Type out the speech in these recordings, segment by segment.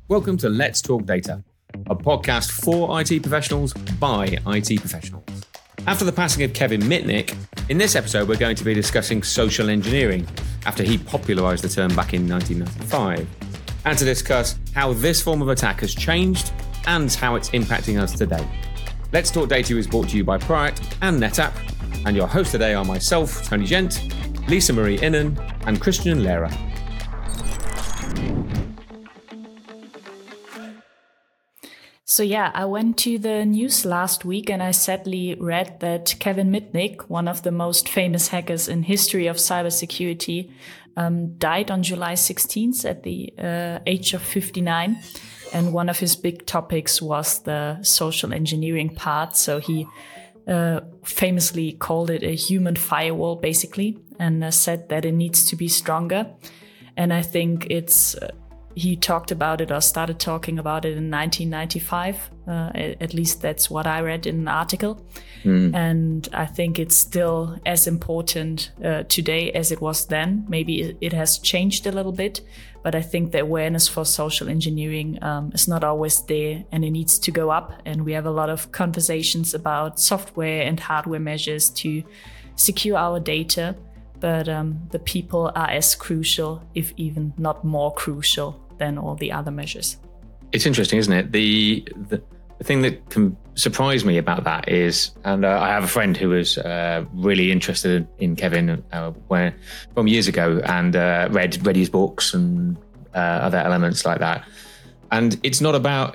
Welcome to Let's Talk Data, a podcast for IT professionals by IT professionals. After the passing of Kevin Mitnick, in this episode we're going to be discussing social engineering after he popularised the term back in 1995, and to discuss how this form of attack has changed and how it's impacting us today. Let's Talk Data is brought to you by Proact and NetApp, and your hosts today are myself, Tony Gent, Lisa Marie Innen, and Christian Lehrer. So I went to the news last week and I sadly read that Kevin Mitnick, one of the most famous hackers in history of cybersecurity, died on July 16th at the age of 59. And one of his big topics was the social engineering part. So he famously called it a human firewall, basically, and said that it needs to be stronger. And I think he talked about it or started talking about it in 1995. At least that's what I read in an article. And I think it's still as important today as it was then. Maybe it has changed a little bit, but I think the awareness for social engineering is not always there, and it needs to go up. And we have a lot of conversations about software and hardware measures to secure our data. But the people are as crucial, if even not more crucial, than all the other measures. It's interesting, isn't it? The thing that can surprise me about that is, and I have a friend who was really interested in Kevin from years ago and read his books and other elements like that. And it's not about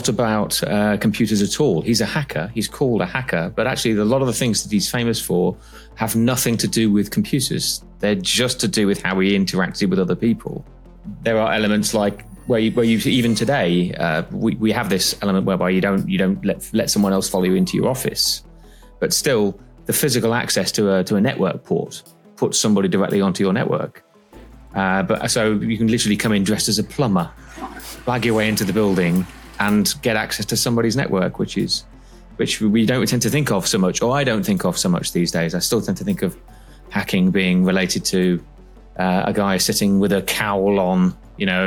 computers at all. He's a hacker. He's called a hacker, but actually a lot of the things that he's famous for have nothing to do with computers. They're just to do with how he interacted with other people. There are elements like where you even today we have this element whereby you don't let someone else follow you into your office, but still the physical access to a network port puts somebody directly onto your network. But so you can literally come in dressed as a plumber, bag your way into the building, and get access to somebody's network, which we don't tend to think of so much, or I don't think of so much these days. I still tend to think of hacking being related to a guy sitting with a cowl on,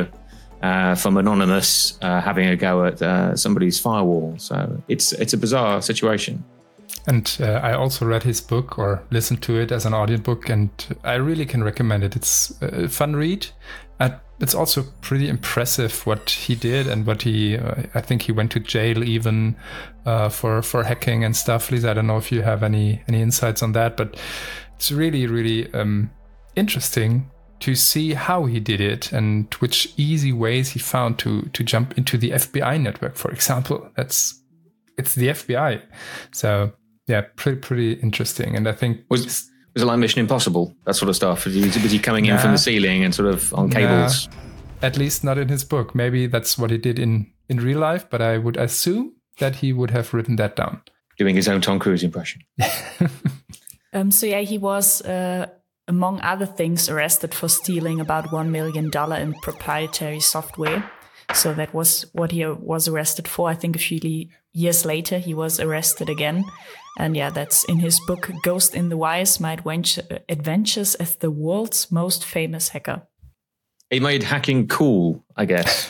from Anonymous, having a go at somebody's firewall. So it's a bizarre situation. And I also read his book or listened to it as an audiobook, and I really can recommend it. It's a fun read. It's also pretty impressive what he did and what I think he went to jail even for hacking and stuff. Lisa, I don't know if you have any insights on that, but it's really, really interesting to see how he did it and which easy ways he found to jump into the FBI network, for example. It's the FBI. So yeah, pretty interesting. And I think was it like Mission Impossible, that sort of stuff? Was he coming in from the ceiling and sort of on cables? At least not in his book. Maybe that's what he did in real life, but I would assume that he would have written that down. Doing his own Tom Cruise impression. He was, among other things, arrested for stealing about $1 million in proprietary software. So that was what he was arrested for. I think a few years later, he was arrested again. And that's in his book, Ghost in the Wires, My Adventures as the World's Most Famous Hacker. He made hacking cool, I guess.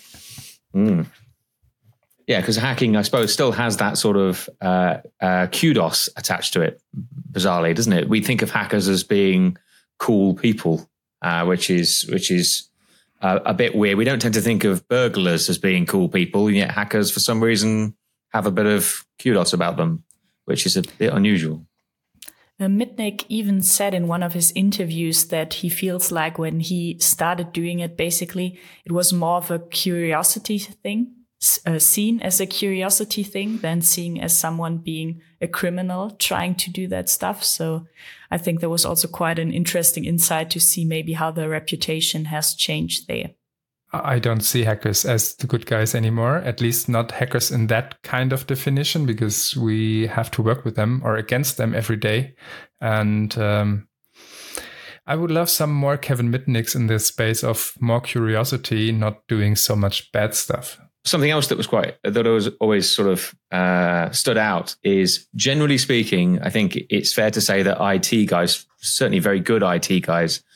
Yeah, because hacking, I suppose, still has that sort of kudos attached to it, bizarrely, doesn't it? We think of hackers as being cool people, which is a bit weird. We don't tend to think of burglars as being cool people, and yet hackers, for some reason, have a bit of kudos about them, which is a bit unusual. Mitnick even said in one of his interviews that he feels like when he started doing it, basically, it was more of a curiosity thing, seen as a curiosity thing than seen as someone being a criminal trying to do that stuff. So I think there was also quite an interesting insight to see maybe how the reputation has changed there. I don't see hackers as the good guys anymore, at least not hackers in that kind of definition, because we have to work with them or against them every day. And I would love some more Kevin Mitnicks in this space of more curiosity, not doing so much bad stuff. Something else that was always sort of stood out is, generally speaking, I think it's fair to say that IT guys, certainly very good IT guys,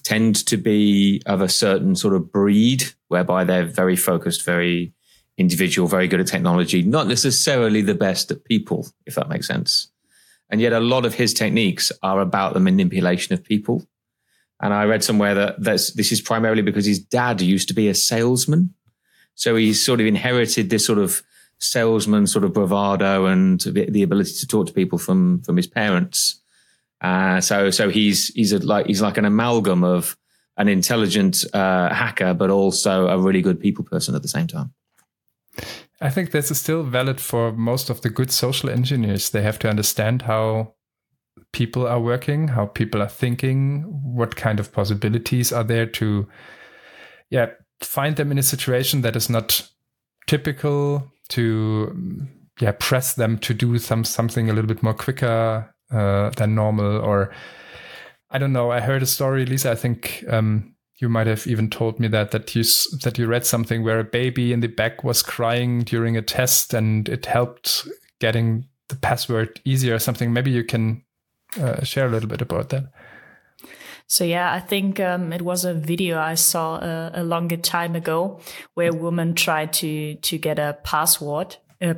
tend to be of a certain sort of breed, whereby they're very focused, very individual, very good at technology, not necessarily the best at people, if that makes sense. And yet a lot of his techniques are about the manipulation of people. And I read somewhere that this is primarily because his dad used to be a salesman. So he's sort of inherited this sort of salesman sort of bravado and the ability to talk to people from his parents. So he's like an amalgam of an intelligent hacker, but also a really good people person at the same time. I think this is still valid for most of the good social engineers. They have to understand how people are working, how people are thinking, what kind of possibilities are there to find them in a situation that is not typical, to press them to do something a little bit more quicker than normal. Or I don't know, I heard a story, Lisa, I think you might have even told me that you read something where a baby in the back was crying during a test and it helped getting the password easier or something. Maybe you can share a little bit about that. So yeah, I think it was a video I saw a longer time ago where a woman tried to get a password,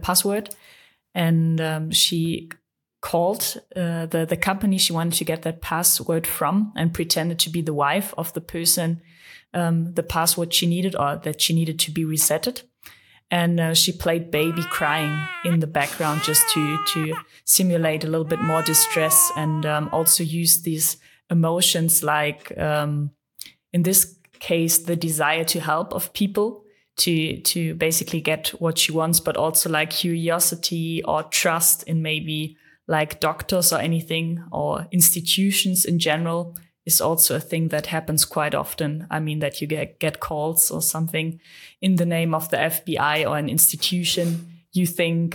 and she called the company she wanted to get that password from and pretended to be the wife of the person, the password she needed, or that she needed to be resetted. And she played baby crying in the background just to simulate a little bit more distress, and also use these emotions like, in this case, the desire to help of people to basically get what she wants, but also like curiosity or trust in maybe like doctors or anything, or institutions in general is also a thing that happens quite often. I mean, that you get calls or something in the name of the FBI or an institution you think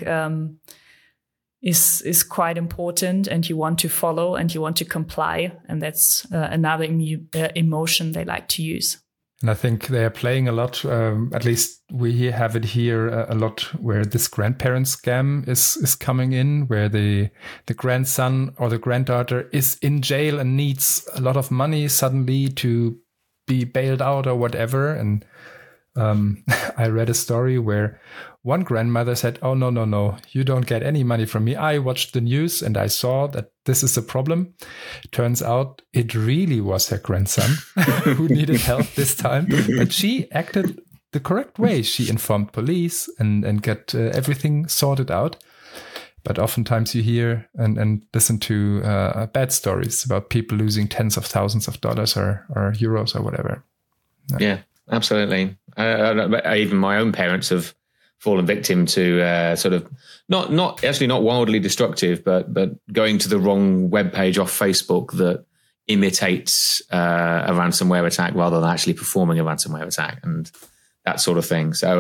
is quite important, and you want to follow and you want to comply. And that's another emotion they like to use. And I think they are playing a lot, at least we have it here a lot, where this grandparent scam is coming in, where the grandson or the granddaughter is in jail and needs a lot of money suddenly to be bailed out or whatever. And I read a story where one grandmother said, "Oh, no, you don't get any money from me. I watched the news and I saw that this is a problem." Turns out it really was her grandson who needed help this time. But she acted the correct way. She informed police and got everything sorted out. But oftentimes you hear and listen to bad stories about people losing tens of thousands of dollars or euros or whatever. Yeah, absolutely. Even my own parents have fallen victim to sort of not wildly destructive, but going to the wrong webpage off Facebook that imitates a ransomware attack rather than actually performing a ransomware attack and that sort of thing. So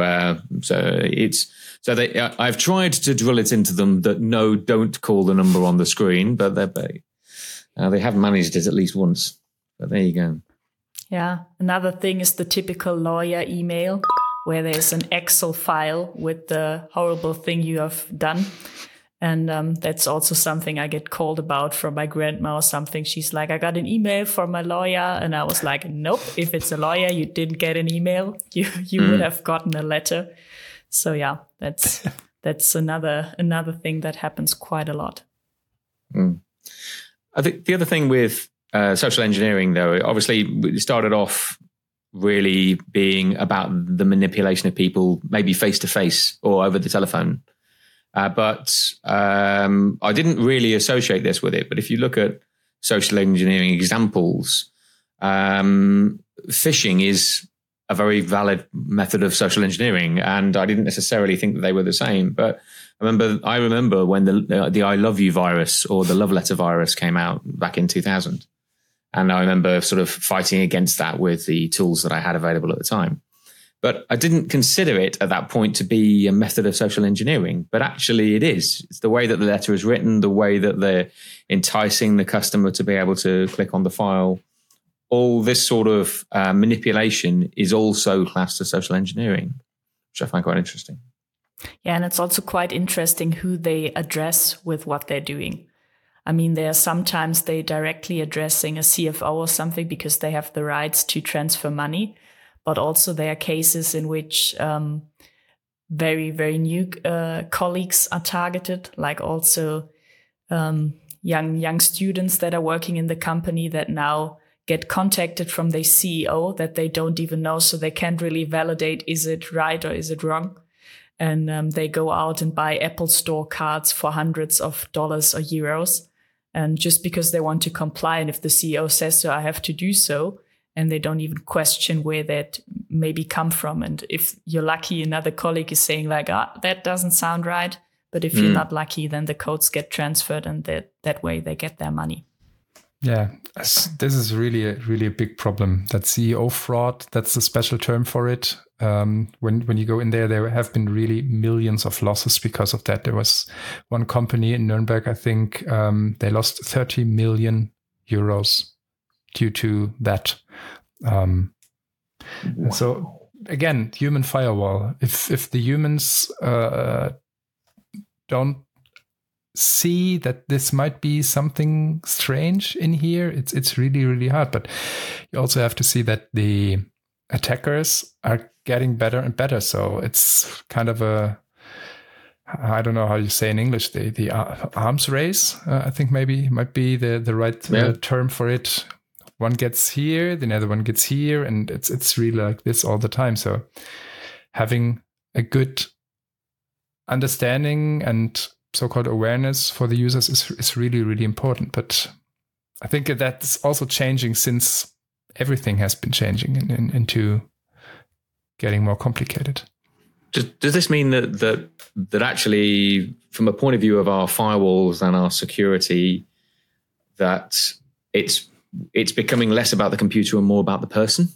I've tried to drill it into them that no, don't call the number on the screen, but they have managed it at least once. But there you go. Yeah. Another thing is the typical lawyer email, where there's an Excel file with the horrible thing you have done. And that's also something I get called about from my grandma or something. She's like, "I got an email from my lawyer." And I was like, "Nope, if it's a lawyer, you didn't get an email. You would have gotten a letter." So yeah, that's another thing that happens quite a lot. I think the other thing with social engineering, though, obviously it started off really being about the manipulation of people, maybe face to face or over the telephone. But I didn't really associate this with it. But if you look at social engineering examples, phishing is a very valid method of social engineering. And I didn't necessarily think that they were the same. But I remember when the I Love You virus or the Love Letter virus came out back in 2000. And I remember sort of fighting against that with the tools that I had available at the time. But I didn't consider it at that point to be a method of social engineering. But actually it is. It's the way that the letter is written, the way that they're enticing the customer to be able to click on the file. All this sort of manipulation is also classed as social engineering, which I find quite interesting. Yeah, and it's also quite interesting who they address with what they're doing. I mean, sometimes they directly addressing a CFO or something because they have the rights to transfer money. But also there are cases in which very, very new colleagues are targeted, like also young students that are working in the company that now get contacted from their CEO that they don't even know, so they can't really validate, is it right or is it wrong? And they go out and buy Apple Store cards for hundreds of dollars or euros. And just because they want to comply, and if the CEO says so, I have to do so. And they don't even question where that maybe come from. And if you're lucky, another colleague is saying like, that doesn't sound right. But if you're not lucky, then the codes get transferred, and that way they get their money. Yeah, this is really a big problem. That CEO fraud, that's a special term for it. When you go in there have been really millions of losses because of that. There was one company in Nuremberg, I think, they lost 30 million euros due to that. Wow. So again, human firewall. If the humans don't see that this might be something strange in here, it's really, really hard. But you also have to see that the attackers are getting better and better. So it's kind of I don't know how you say in English, the arms race. I think maybe might be the right term for it. One gets here, the other one gets here, and it's really like this all the time. So having a good understanding and so-called awareness for the users is really, really important. But I think that's also changing since everything has been changing into getting more complicated. Does this mean that actually, from a point of view of our firewalls and our security, that it's becoming less about the computer and more about the person?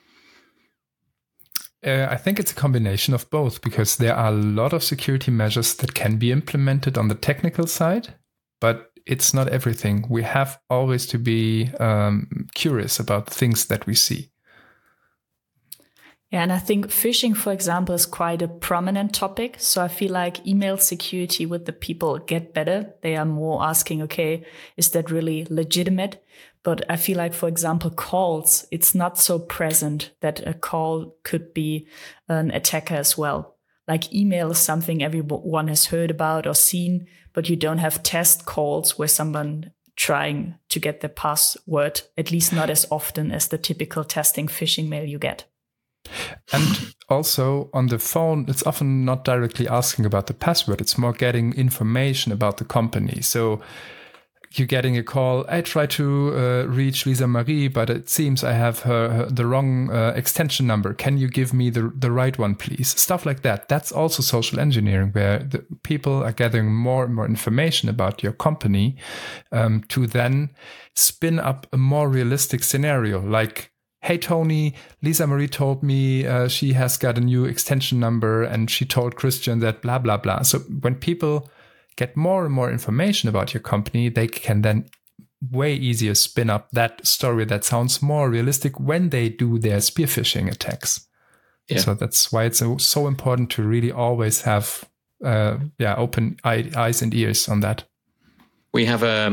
I think it's a combination of both, because there are a lot of security measures that can be implemented on the technical side, but it's not everything. We have always to be curious about the things that we see. Yeah, and I think phishing, for example, is quite a prominent topic. So I feel like email security with the people get better. They are more asking, okay, is that really legitimate? But I feel like, for example, calls, it's not so present that a call could be an attacker as well. Like email is something everyone has heard about or seen, but you don't have test calls where someone trying to get the password, at least not as often as the typical testing phishing mail you get. And also on the phone, it's often not directly asking about the password. It's more getting information about the company. So you're getting a call. I tried to reach Lisa Marie, but it seems I have the wrong extension number. Can you give me the right one, please? Stuff like that. That's also social engineering, where the people are gathering more and more information about your company to then spin up a more realistic scenario. Like, hey, Tony, Lisa Marie told me she has got a new extension number and she told Christian that blah, blah, blah. So when people get more and more information about your company, they can then way easier spin up that story that sounds more realistic when they do their spear phishing attacks. Yeah. So that's why it's so important to really always have open eyes and ears on that. We have, I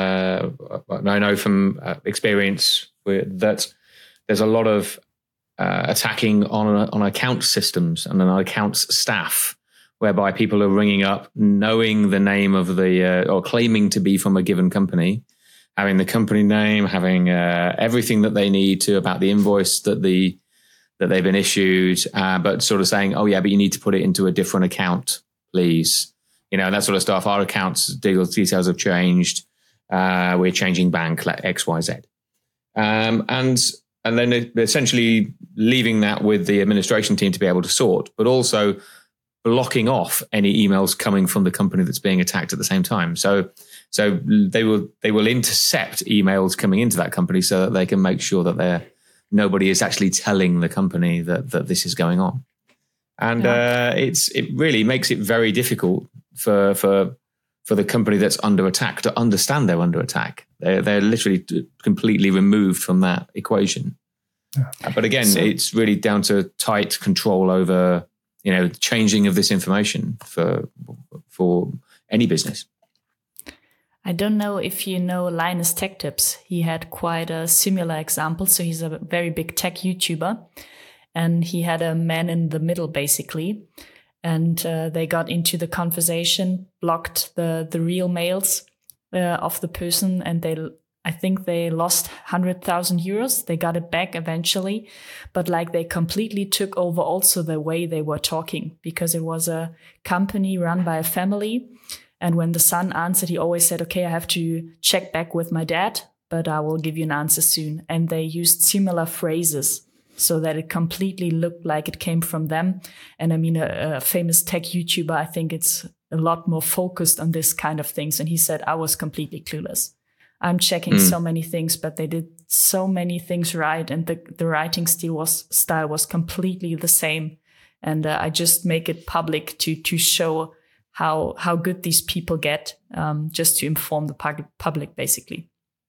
know from experience that there's a lot of attacking on account systems and on accounts staff, whereby people are ringing up knowing the name of or claiming to be from a given company, having the company name, having everything that they need to about the invoice that they've been issued, but sort of saying, oh yeah, but you need to put it into a different account, please. You know, that sort of stuff. Our accounts details have changed. We're changing bank, like X, Y, Z. And then essentially leaving that with the administration team to be able to sort, but also blocking off any emails coming from the company that's being attacked at the same time. So they will intercept emails coming into that company so that they can make sure that nobody is actually telling the company that this is going on. And it really makes it very difficult for the company that's under attack to understand they're under attack. They're literally completely removed from that equation. Yeah. But again, it's really down to tight control over, changing of this information for any business. I don't know if you know Linus Tech Tips. He had quite a similar example. So he's a very big tech YouTuber, and he had a man in the middle, basically. And they got into the conversation, blocked the real mails of the person, and I think they lost 100,000 euros. They got it back eventually, but like they completely took over also the way they were talking, because it was a company run by a family. And when the son answered, he always said, okay, I have to check back with my dad, but I will give you an answer soon. And they used similar phrases so that it completely looked like it came from them. And I mean, a famous tech YouTuber, I think it's a lot more focused on this kind of things. And he said, I was completely clueless. I'm checking so many things, but they did so many things right. And the writing style was completely the same. And I just make it public to show how good these people get, just to inform the public, basically.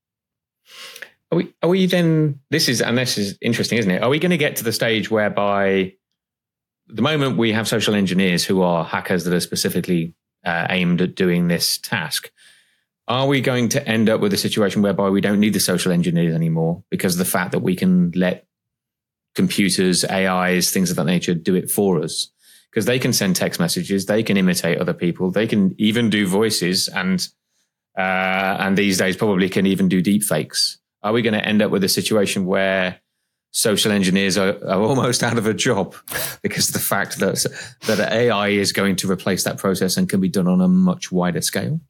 Are we then, this is interesting, isn't it? Are we going to get to the stage whereby the moment we have social engineers who are hackers that are specifically aimed at doing this task, are we going to end up with a situation whereby we don't need the social engineers anymore because of the fact that we can let computers, AIs, things of that nature do it for us? Because they can send text messages, they can imitate other people, they can even do voices, and these days probably can even do deep fakes. Are we going to end up with a situation where social engineers are almost out of a job because of the fact that AI is going to replace that process and can be done on a much wider scale?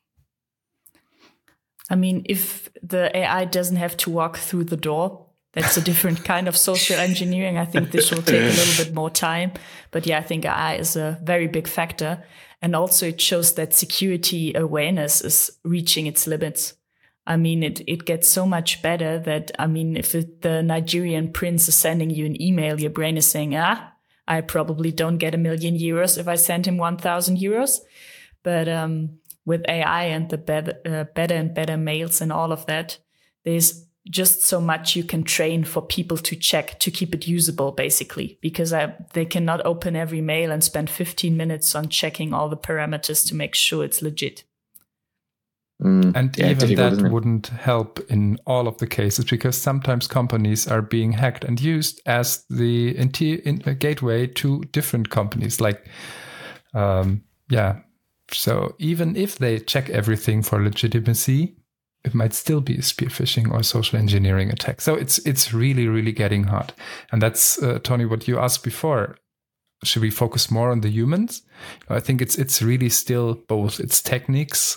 I mean, if the AI doesn't have to walk through the door, that's a different kind of social engineering. I think this will take a little bit more time. But yeah, I think AI is a very big factor. And also it shows that security awareness is reaching its limits. I mean, it gets so much better that, I mean, if the Nigerian prince is sending you an email, your brain is saying, I probably don't get €1 million if I send him 1,000 euros. But with AI and the better and better mails and all of that, there's just so much you can train for people to check, to keep it usable, basically, because they cannot open every mail and spend 15 minutes on checking all the parameters to make sure it's legit. And even that wouldn't help in all of the cases, because sometimes companies are being hacked and used as the gateway to different companies. So even if they check everything for legitimacy, it might still be a spear phishing or social engineering attack. So it's really, really getting hard. And that's, Tony, what you asked before. Should we focus more on the humans? I think it's really still both. It's techniques,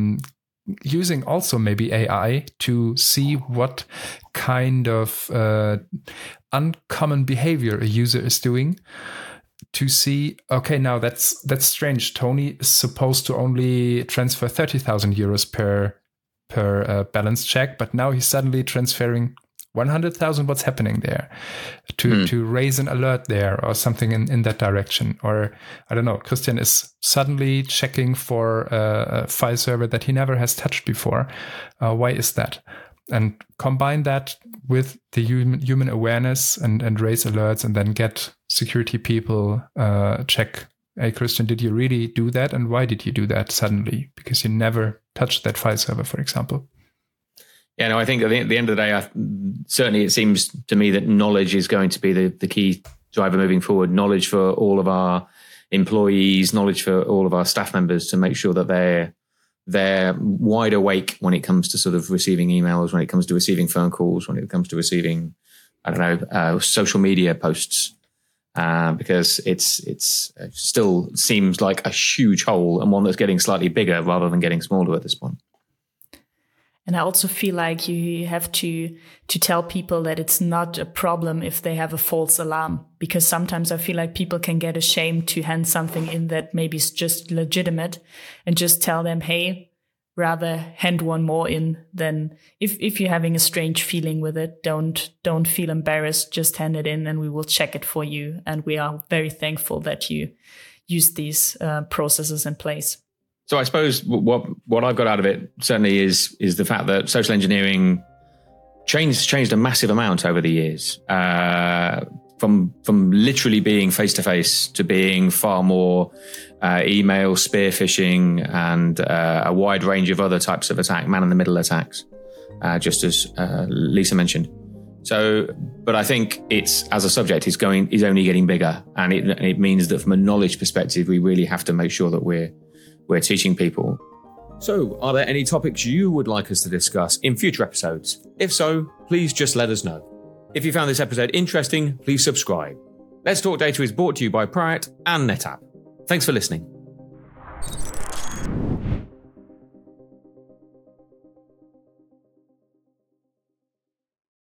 using also maybe AI to see what kind of uncommon behavior a user is doing, to see, okay, now that's strange. Tony is supposed to only transfer 30,000 euros per balance check, but now he's suddenly transferring 100,000. What's happening there? To raise an alert there or something in that direction. Or I don't know, Christian is suddenly checking for a file server that he never has touched before. Why is that? And combine that with the human awareness and raise alerts, and then get security people check, hey, Christian, did you really do that? And why did you do that suddenly? Because you never touched that file server, for example. Yeah, no, I think at the end of the day, certainly it seems to me that knowledge is going to be the key driver moving forward. Knowledge for all of our employees, knowledge for all of our staff members, to make sure that they're wide awake when it comes to sort of receiving emails, when it comes to receiving phone calls, when it comes to receiving, social media posts. Because it's still seems like a huge hole, and one that's getting slightly bigger rather than getting smaller at this point. And I also feel like you have to tell people that it's not a problem if they have a false alarm, because sometimes I feel like people can get ashamed to hand something in that maybe is just legitimate, and just tell them, hey, rather hand one more in than if you're having a strange feeling with it, don't feel embarrassed, just hand it in and we will check it for you. And we are very thankful that you use these processes in place. So I suppose what I've got out of it certainly is the fact that social engineering changed a massive amount over the years. from literally being face-to-face to being far more email, spear phishing, and a wide range of other types of attack, man-in-the-middle attacks, just as Lisa mentioned. So, but I think it's, as a subject, is only getting bigger, and it means that from a knowledge perspective, we really have to make sure that we're teaching people. So, are there any topics you would like us to discuss in future episodes? If so, please just let us know. If you found this episode interesting, please subscribe. Let's Talk Data is brought to you by Priorat and NetApp. Thanks for listening.